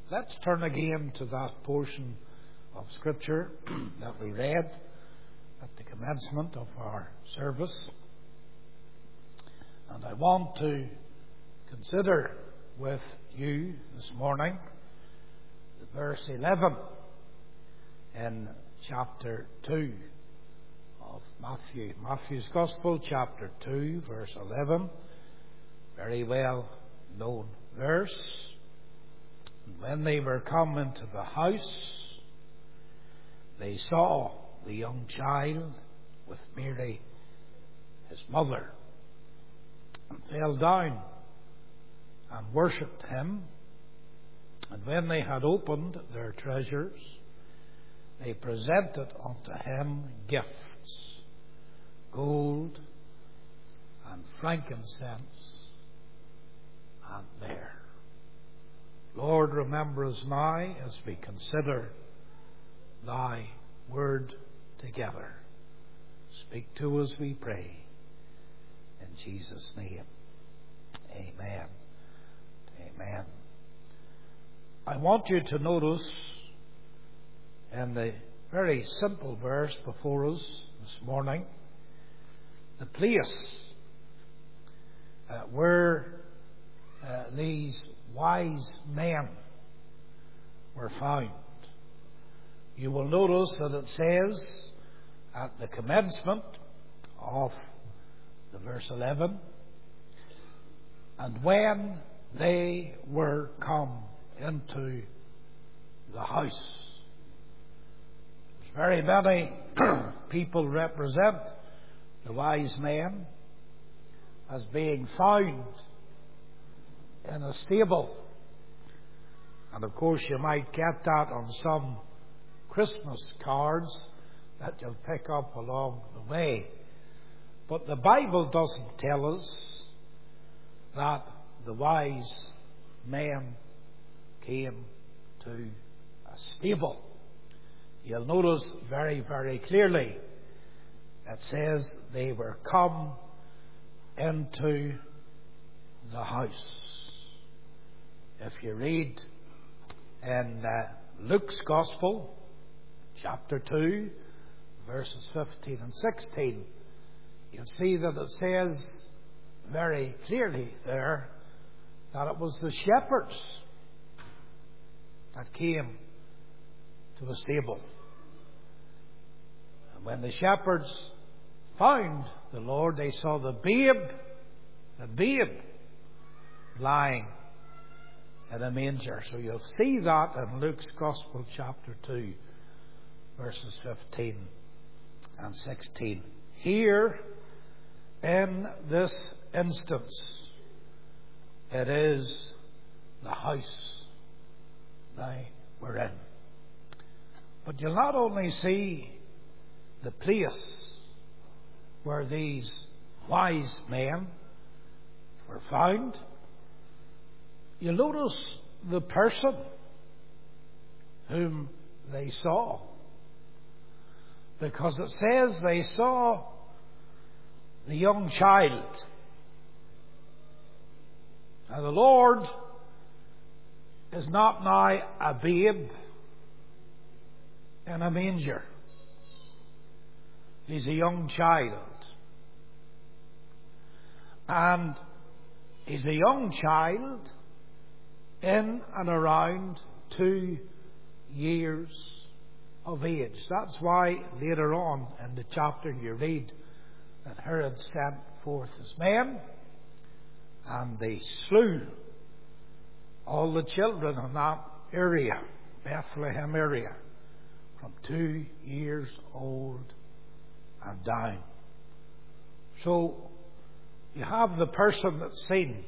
Let's turn again to that portion of Scripture that we read at the commencement of our service. And I want to consider with you this morning the verse 11 in chapter 2 of Matthew. Matthew's Gospel, chapter 2, verse 11. Very well known verse. And when they were come into the house, they saw the young child with Mary, his mother, and fell down and worshipped him. And when they had opened their treasures, they presented unto him gifts, gold and frankincense and myrrh. Lord, remember us now as we consider thy word together. Speak to us, we pray. In Jesus' name. Amen. Amen. I want you to notice in the very simple verse before us this morning the place where these wise men were found. You will notice that it says at the commencement of the verse 11, and when they were come into the house. Very many people represent the wise men as being found in a stable. And of course you might get that on some Christmas cards that you'll pick up along the way. But the Bible doesn't tell us that the wise men came to a stable. You'll notice very, very clearly it says they were come into the house. If you read in Luke's Gospel, chapter 2, verses 15 and 16, you'll see that it says very clearly there that it was the shepherds that came to the stable. And when the shepherds found the Lord, they saw the babe lying in a manger. So you'll see that in Luke's Gospel, chapter 2, verses 15 and 16. Here, in this instance, it is the house they were in. But you'll not only see the place where these wise men were found, you notice the person whom they saw. Because it says they saw the young child. Now the Lord is not now a babe in a manger. He's a young child. And he's a young child in and around 2 years of age. That's why later on in the chapter you read that Herod sent forth his men and they slew all the children in that area, Bethlehem area, from 2 years old and down. So you have the person that's seen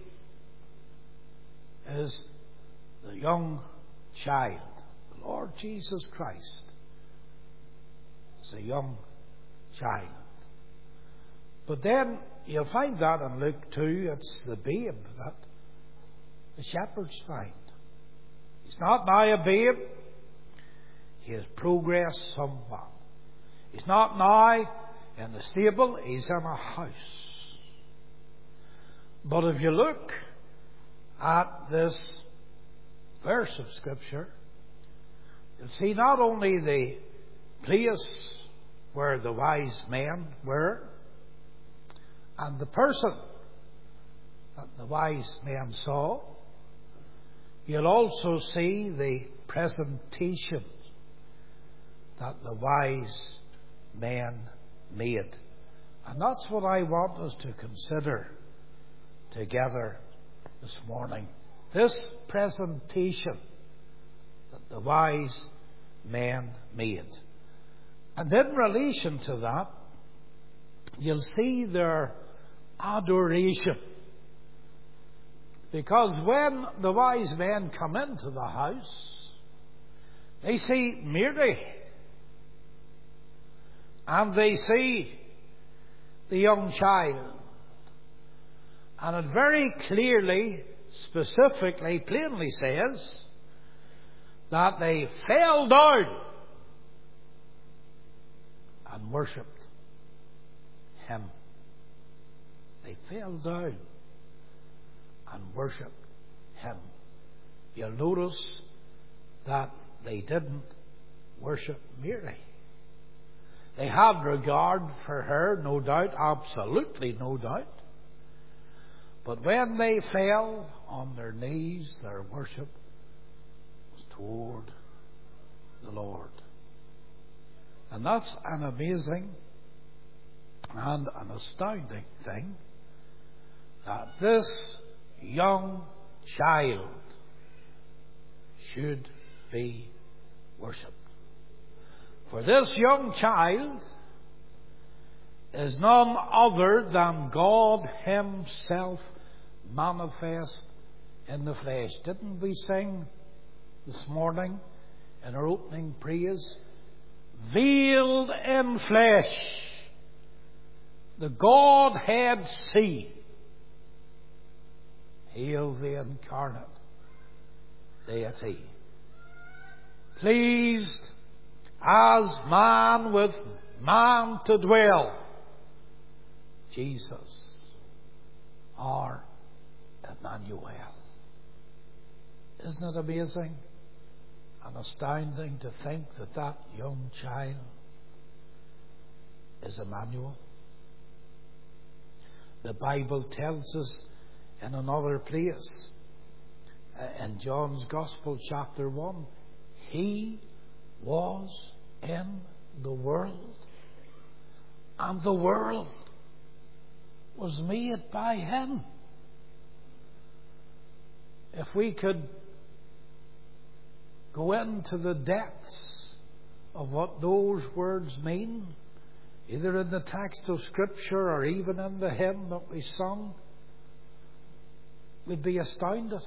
is the young child. The Lord Jesus Christ is a young child. But then you'll find that in Luke 2, it's the babe that the shepherds find. He's not now a babe. He has progressed somewhat. He's not now in the stable, he's in a house. But if you look at this verse of Scripture, you'll see not only the place where the wise men were and the person that the wise men saw, you'll also see the presentation that the wise men made. And that's what I want us to consider together this morning. This presentation that the wise men made. And in relation to that, you'll see their adoration. Because when the wise men come into the house, they see Mary. And they see the young child. And it very clearly, specifically, plainly says that they fell down and worshipped him. They fell down and worshipped him. You'll notice that they didn't worship Mary. They had regard for her, no doubt, absolutely no doubt. But when they fell on their knees, their worship was toward the Lord. And that's an amazing and an astounding thing, that this young child should be worshipped. For this young child is none other than God himself manifest in the flesh. Didn't we sing this morning in our opening praise? Veiled in flesh, the Godhead see. Hail the incarnate deity. Pleased as man with man to dwell, Jesus, our Emmanuel. Isn't it amazing and astounding to think that that young child is Emmanuel? The Bible tells us in another place, in John's Gospel, chapter 1, he was in the world, and the world was made by him. If we could go into the depths of what those words mean, either in the text of Scripture or even in the hymn that we sung, we'd be astounded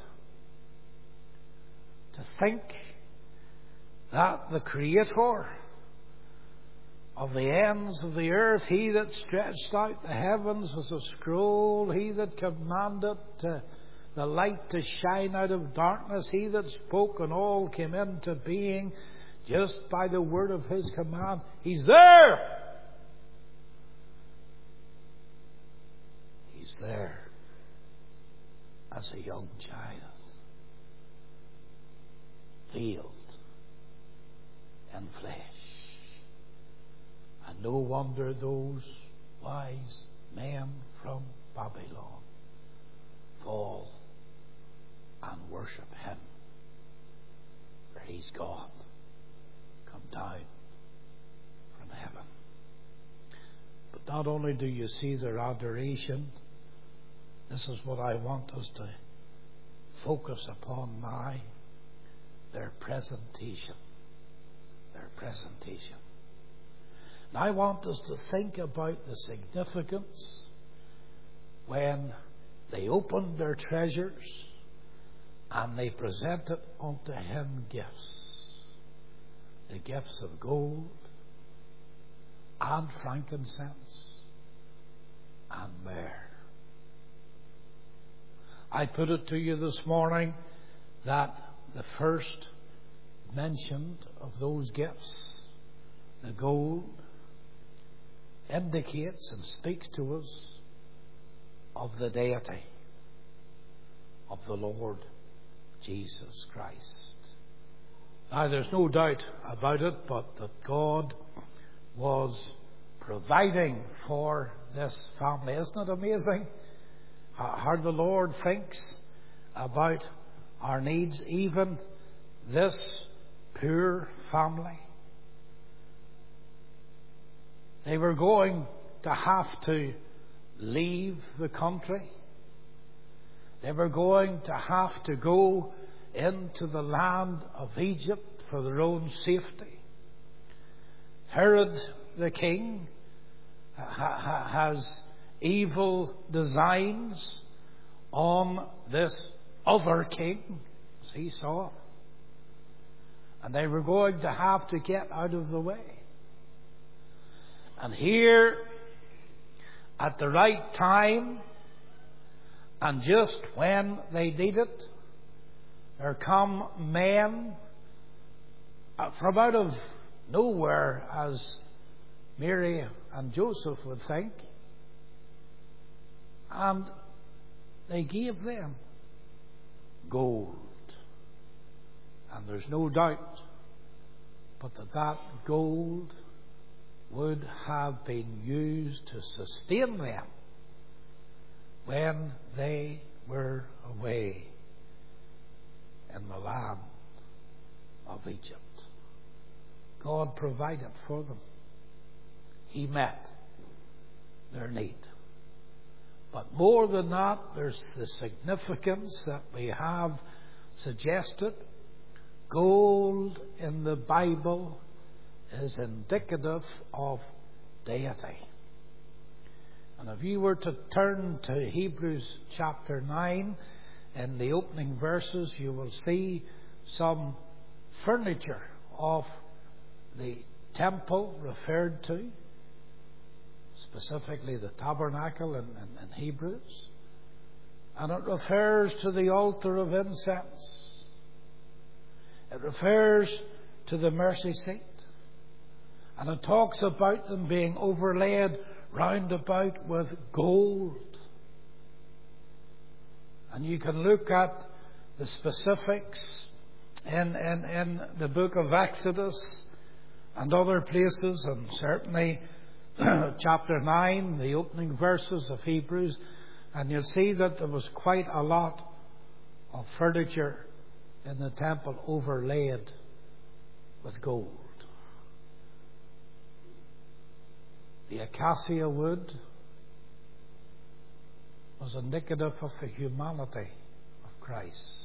to think that the Creator of the ends of the earth, he that stretched out the heavens as a scroll, he that commanded the light to shine out of darkness, he that spoke and all came into being just by the word of his command, he's there. He's there as a young child, veiled in flesh. And no wonder those wise men from Babylon fall and worship him, for he's God, come down from heaven. But not only do you see their adoration, this is what I want us to focus upon now, their presentation. Their presentation. Now I want us to think about the significance when they opened their treasures and they presented unto him gifts. The gifts of gold and frankincense and myrrh. I put it to you this morning that the first mentioned of those gifts, the gold, indicates and speaks to us of the deity of the Lord Jesus Christ. Now, there's no doubt about it, but that God was providing for this family. Isn't it amazing how the Lord thinks about our needs, even this poor family? They were going to have to leave the country. They were going to have to go into the land of Egypt for their own safety. Herod the king has evil designs on this other king, as he saw it. And they were going to have to get out of the way. And here, at the right time, and just when they need it, there come men from out of nowhere, as Mary and Joseph would think, and they gave them gold. And there's no doubt but that gold would have been used to sustain them when they were away in the land of Egypt. God provided for them. He met their need. But more than that, there's the significance that we have suggested. Gold in the Bible is indicative of deity. And if you were to turn to Hebrews chapter 9, in the opening verses, you will see some furniture of the temple referred to, specifically the tabernacle in Hebrews. And it refers to the altar of incense. It refers to the mercy seat. And it talks about them being overlaid round about with gold. And you can look at the specifics in the book of Exodus and other places, and certainly chapter 9, the opening verses of Hebrews, and you'll see that there was quite a lot of furniture in the temple overlaid with gold. The acacia wood was indicative of the humanity of Christ.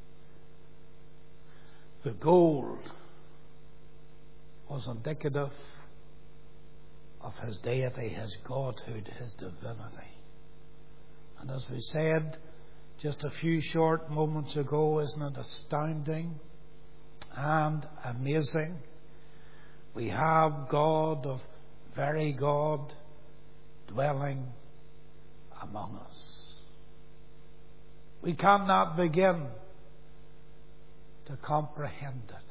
The gold was indicative of his deity, his godhood, his divinity. And as we said just a few short moments ago, isn't it astounding and amazing? We have God, of very God, dwelling among us. We cannot begin to comprehend it.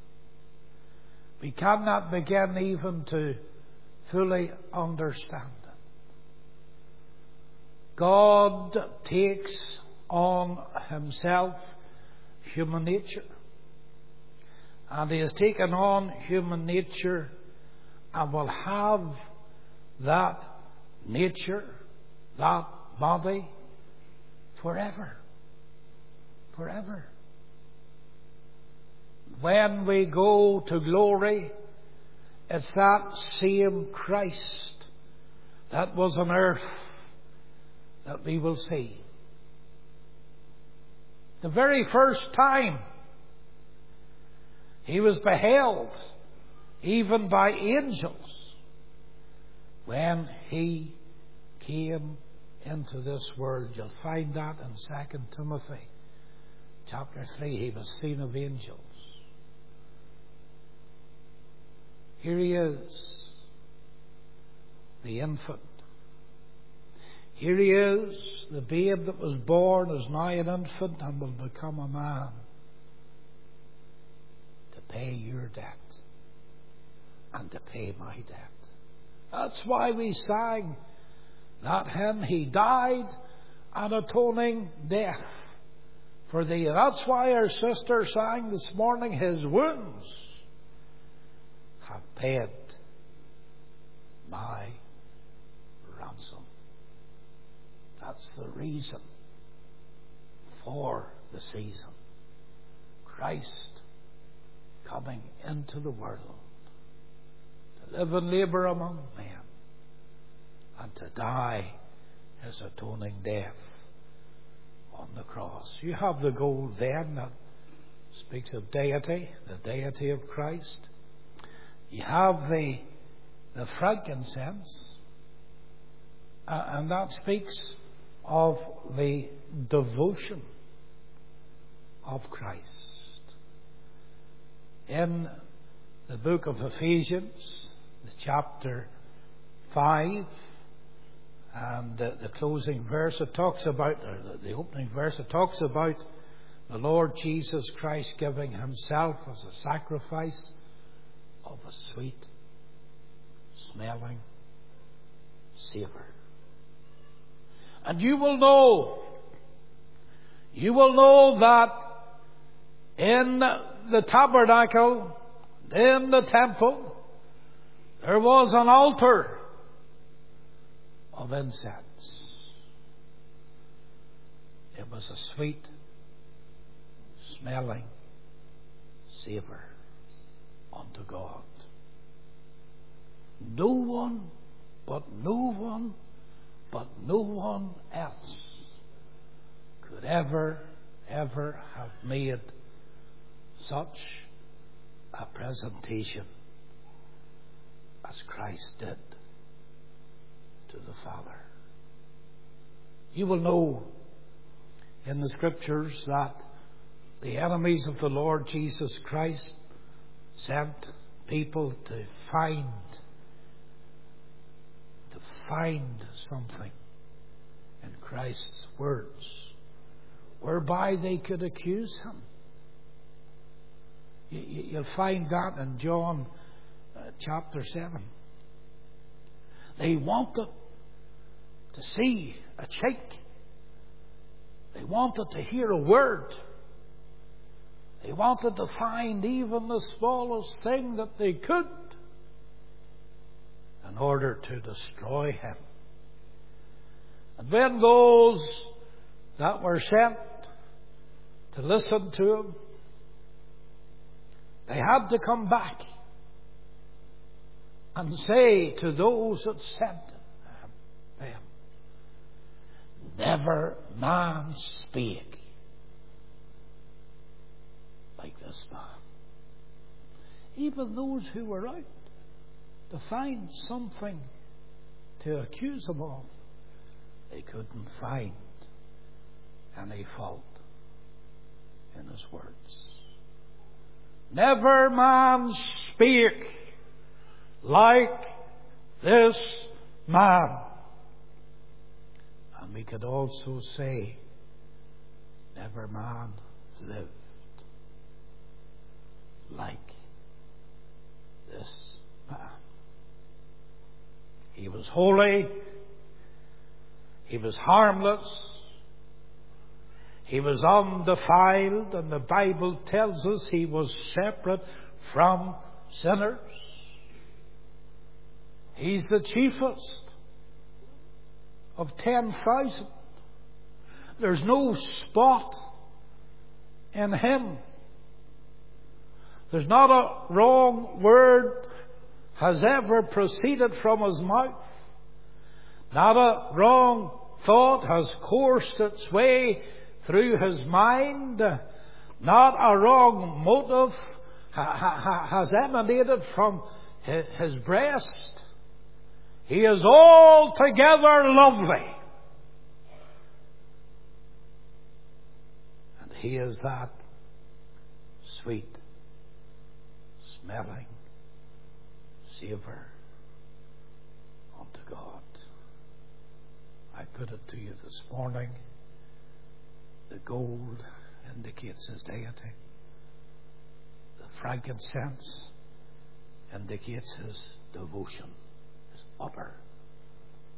We cannot begin even to fully understand it. God takes on himself human nature. And he has taken on human nature and will have that nature, that body, forever. Forever. When we go to glory, it's that same Christ that was on earth that we will see. The very first time he was beheld, even by angels, when he came into this world. You'll find that in 2 Timothy chapter 3. He was seen of angels. Here he is, the infant. Here he is, the babe that was born is now an infant and will become a man to pay your debt and to pay my debt. That's why we sang that hymn, He died an atoning death for thee. That's why our sister sang this morning, His wounds have paid my ransom. That's the reason for the season. Christ coming into the world to live and labour among men and to die His atoning death on the cross. You have the gold then that speaks of deity, the deity of Christ. You have the frankincense, and that speaks of the devotion of Christ. In the book of Ephesians, the chapter 5, and the closing verse, it talks about, or the opening verse, it talks about the Lord Jesus Christ giving Himself as a sacrifice of a sweet smelling savour. And you will know that in the tabernacle, in the temple, there was an altar of incense. It was a sweet smelling savour unto God. No one else could ever have made such a presentation as Christ did to the Father. You will know in the Scriptures that the enemies of the Lord Jesus Christ sent people to find something in Christ's words whereby they could accuse Him. You'll find that in John chapter 7. They wanted to see a chink. They wanted to hear a word. They wanted to find even the smallest thing that they could in order to destroy Him. And when those that were sent to listen to Him, they had to come back and say to those that sent them, never man spake like this man. Even those who were out to find something to accuse Him of, they couldn't find any fault in His words. Never man spake like this man. And we could also say, never man lived like this man. He was holy. He was harmless. He was undefiled, and the Bible tells us He was separate from sinners. He's the chiefest of 10,000. There's no spot in Him. There's not a wrong word has ever proceeded from His mouth. Not a wrong thought has coursed its way through His mind. Not a wrong motive has emanated from His breast. He is altogether lovely. And He is that sweet smelling savour unto God. I put it to you this morning. The gold indicates His deity. The frankincense indicates His devotion, His utter,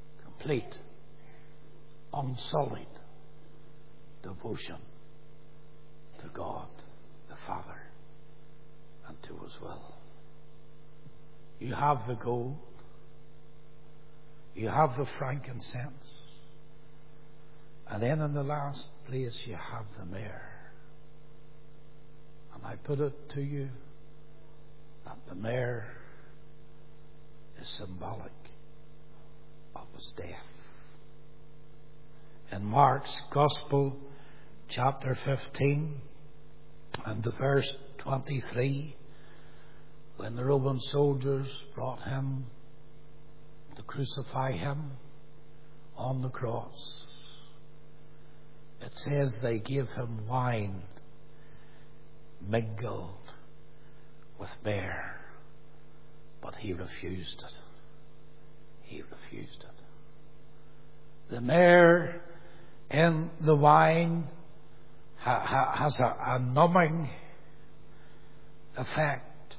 complete, unsullied devotion to God the Father and to His will. You have the gold. You have the frankincense. And then in the last place you have the myrrh. And I put it to you that the myrrh is symbolic of His death. In Mark's Gospel, chapter 15, and the verse 23, when the Roman soldiers brought Him to crucify Him on the cross, it says they gave Him wine mingled with myrrh, but He refused it. He refused it. The myrrh in the wine has a numbing effect.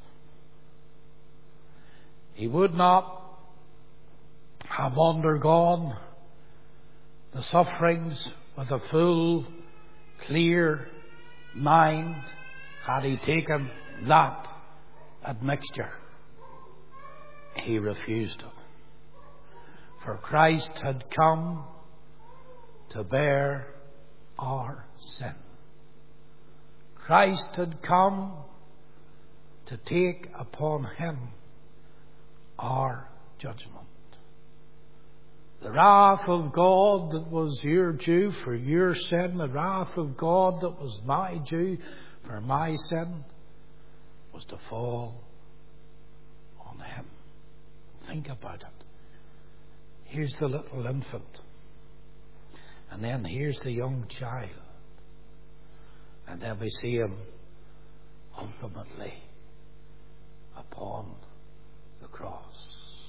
He would not have undergone the sufferings with a full, clear mind had he taken that admixture. He refused it. For Christ had come to bear our sin. Christ had come to take upon Him our judgment. The wrath of God that was your due for your sin, the wrath of God that was my due for my sin, was to fall on Him. Think about it. Here's the little infant. And then here's the young child. And then we see Him ultimately upon the cross.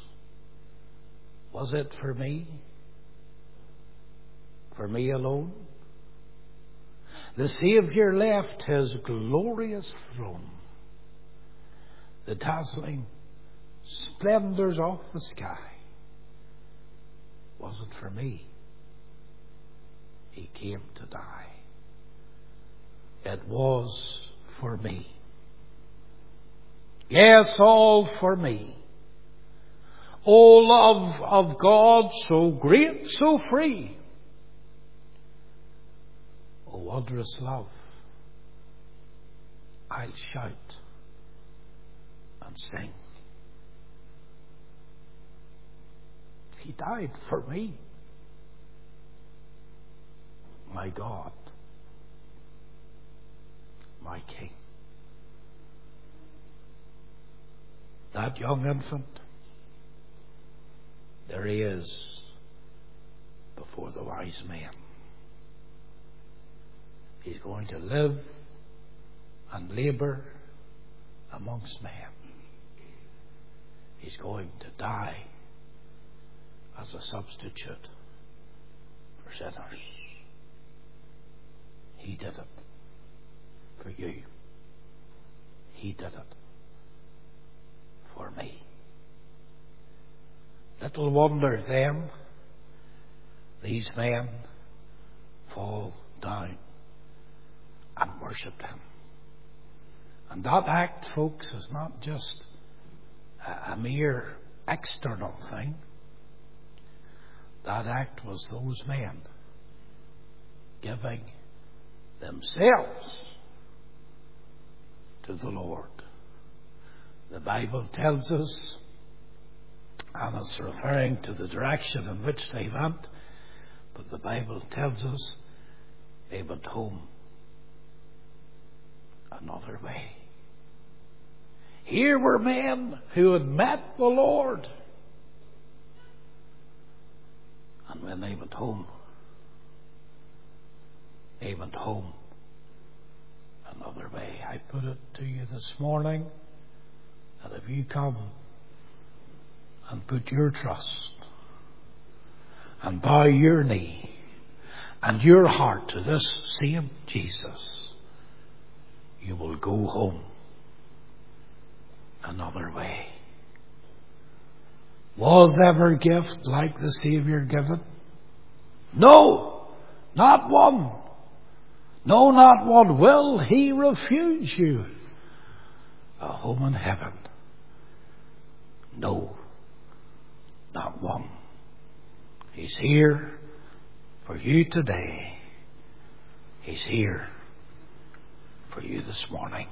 Was it for me? For me alone? The Saviour left His glorious throne, the dazzling splendours of the sky. Was it for me? He came to die. It was for me. Yes, all for me. O love of God, so great, so free. O wondrous love, I'll shout and sing. He died for me. My God, my King. That young infant, there He is before the wise men. He's going to live and labour amongst men. He's going to die as a substitute for sinners. He did it for you. He did it for me. Little wonder then these men fall down and worshipped Him. And that act, folks, is not just a mere external thing. That act was those men giving themselves to the Lord. The Bible tells us, and it's referring to the direction in which they went, but the Bible tells us they went home another way. Here were men who had met the Lord, and when they went home another way. I put it to you this morning that if you come and put your trust and bow your knee and your heart to this same Jesus, you will go home another way. Was ever gift like the Saviour given? No, not one. No, not one will He refuse you a home in heaven. No, not one. He's here for you today. He's here for you this morning.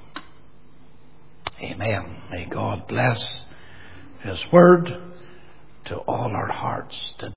Amen. May God bless His word to all our hearts today.